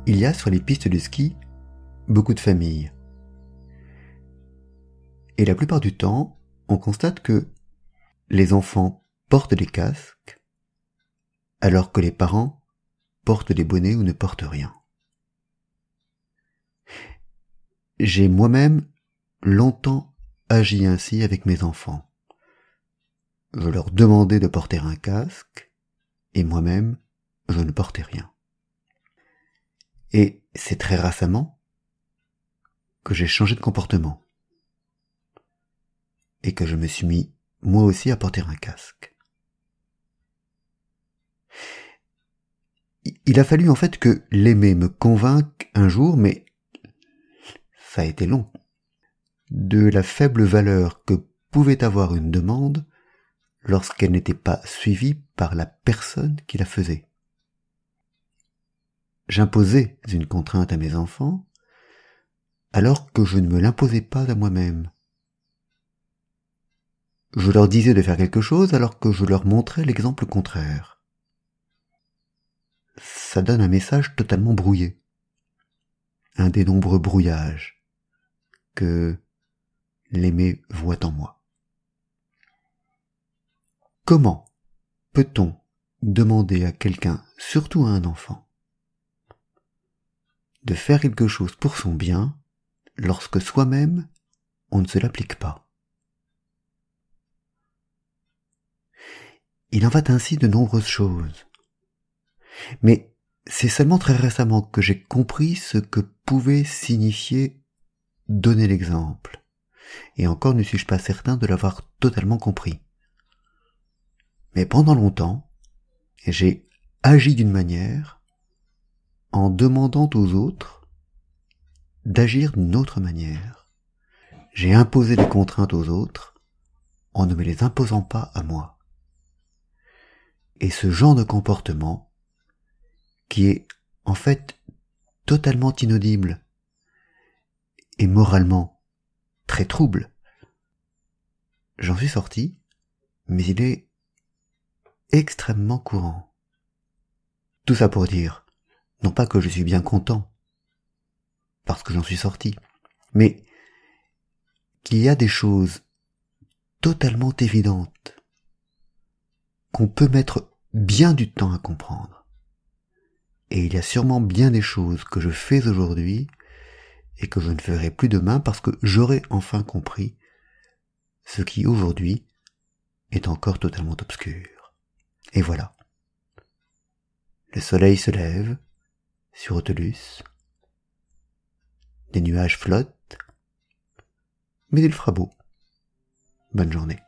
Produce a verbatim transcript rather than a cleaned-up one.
il y a sur les pistes de ski beaucoup de familles. Et la plupart du temps, on constate que les enfants portent des casques, alors que les parents portent des bonnets ou ne portent rien. J'ai moi-même longtemps agi ainsi avec mes enfants. Je leur demandais de porter un casque, et moi-même, je ne portais rien. Et c'est très récemment que j'ai changé de comportement, et que je me suis mis moi aussi à porter un casque. Il a fallu en fait que l'aimer me convainque un jour, mais ça a été long, de la faible valeur que pouvait avoir une demande lorsqu'elle n'était pas suivie par la personne qui la faisait. J'imposais une contrainte à mes enfants, alors que je ne me l'imposais pas à moi-même. Je leur disais de faire quelque chose alors que je leur montrais l'exemple contraire. Ça donne un message totalement brouillé. Un des nombreux brouillages que l'aimer voit en moi. Comment peut-on demander à quelqu'un, surtout à un enfant, de faire quelque chose pour son bien lorsque soi-même on ne se l'applique pas? Il en va ainsi de nombreuses choses. Mais c'est seulement très récemment que j'ai compris ce que pouvait signifier donner l'exemple. Et encore ne suis-je pas certain de l'avoir totalement compris. Mais pendant longtemps, j'ai agi d'une manière en demandant aux autres d'agir d'une autre manière. J'ai imposé des contraintes aux autres en ne me les imposant pas à moi. Et ce genre de comportement, qui est en fait totalement inaudible et moralement très trouble, j'en suis sorti, mais il est extrêmement courant. Tout ça pour dire, non pas que je suis bien content, parce que j'en suis sorti, mais qu'il y a des choses totalement évidentes qu'on peut mettre bien du temps à comprendre. Et il y a sûrement bien des choses que je fais aujourd'hui et que je ne ferai plus demain parce que j'aurai enfin compris ce qui aujourd'hui est encore totalement obscur. Et voilà. Le soleil se lève sur Autolus, des nuages flottent, mais il fera beau. Bonne journée.